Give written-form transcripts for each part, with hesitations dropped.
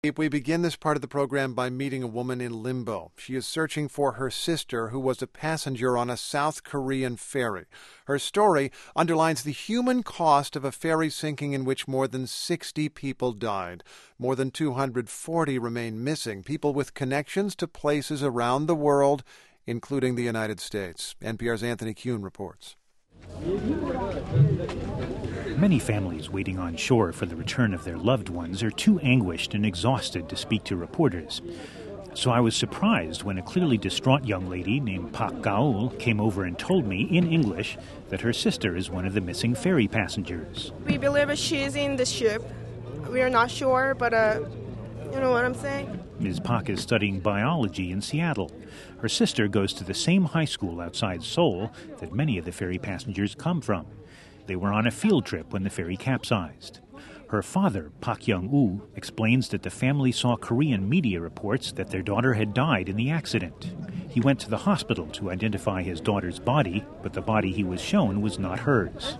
We begin this part of the program by meeting a woman in limbo. She is searching for her sister, who was a passenger on a South Korean ferry. Her story underlines the human cost of a ferry sinking in which more than 60 people died. More than 240 remain missing, people with connections to places around the world, including the United States. NPR's Anthony Kuhn reports. Many families waiting on shore for the return of their loved ones are too anguished and exhausted to speak to reporters. So I was surprised when a clearly distraught young lady named Pak Gaul came over and told me in English that her sister is one of the missing ferry passengers. We believe she's in the ship. We are not sure, but you know what I'm saying? Ms. Pak is studying biology in Seattle. Her sister goes to the same high school outside Seoul that many of the ferry passengers come from. They were on a field trip when the ferry capsized. Her father, Pak Young-woo, explains that the family saw Korean media reports that their daughter had died in the accident. He went to the hospital to identify his daughter's body, but the body he was shown was not hers.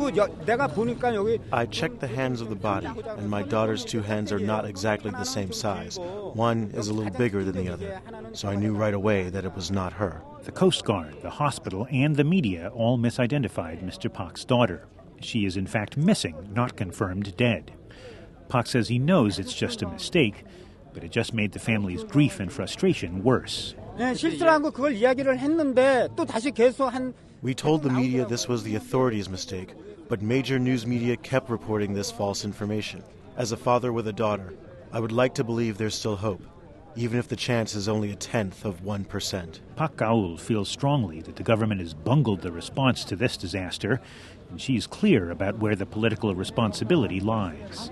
I checked the hands of the body, and my daughter's two hands are not exactly the same size. One is a little bigger than the other, so I knew right away that it was not her. The Coast Guard, the hospital, and the media all misidentified Mr. Pak's daughter. She is in fact missing, not confirmed dead. Pak says he knows it's just a mistake, but it just made the family's grief and frustration worse. We told the media this was the authorities' mistake, but major news media kept reporting this false information. As a father with a daughter, I would like to believe there's still hope, even if the chance is only 1/10%. Pak Gaul feels strongly that the government has bungled the response to this disaster, and she's clear about where the political responsibility lies.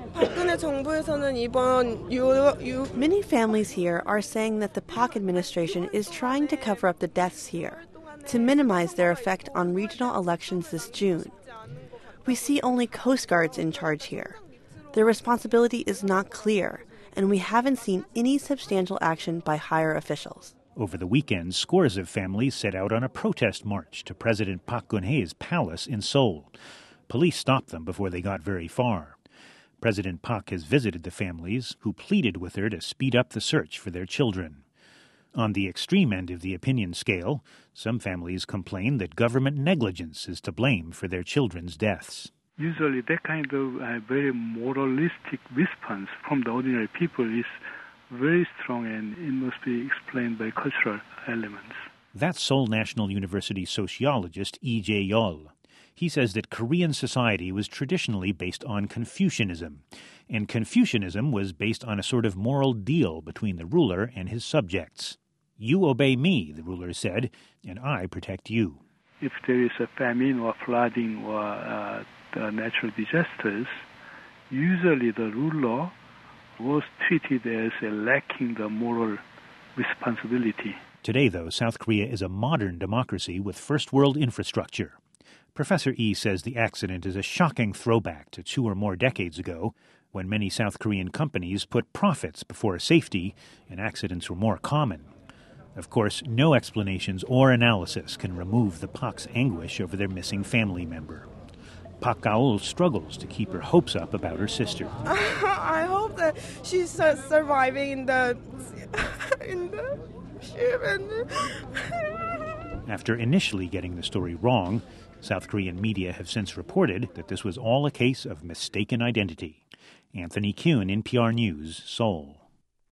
Many families here are saying that the Pak administration is trying to cover up the deaths here, to minimize their effect on regional elections this June. We see only Coast Guards in charge here. Their responsibility is not clear, and we haven't seen any substantial action by higher officials. Over the weekend, scores of families set out on a protest march to President Park Geun-hye's palace in Seoul. Police stopped them before they got very far. President Park has visited the families, who pleaded with her to speed up the search for their children. On the extreme end of the opinion scale, some families complain that government negligence is to blame for their children's deaths. Usually that kind of very moralistic response from the ordinary people is very strong, and it must be explained by cultural elements. That's Seoul National University sociologist Lee Jae-yeol. He says that Korean society was traditionally based on Confucianism, and Confucianism was based on a sort of moral deal between the ruler and his subjects. You obey me, the ruler said, and I protect you. If there is a famine or flooding or natural disasters, usually the ruler was treated as lacking the moral responsibility. Today, though, South Korea is a modern democracy with first-world infrastructure. Professor Lee says the accident is a shocking throwback to 2 or more decades ago, when many South Korean companies put profits before safety and accidents were more common. Of course, no explanations or analysis can remove the Pak's anguish over their missing family member. Pak Gaul struggles to keep her hopes up about her sister. I hope that she's surviving in the ship. After initially getting the story wrong, South Korean media have since reported that this was all a case of mistaken identity. Anthony Kuhn, NPR News, Seoul.